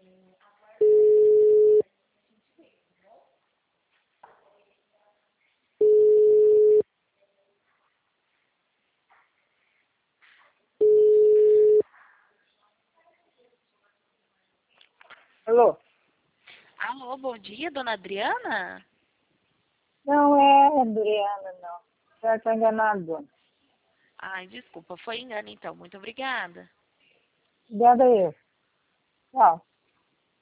Alô? Alô, bom dia, dona Adriana? Não é Adriana, não. Já está enganado, dona. Ai, desculpa, foi engano então. Muito obrigada. Obrigada eu. Tchau.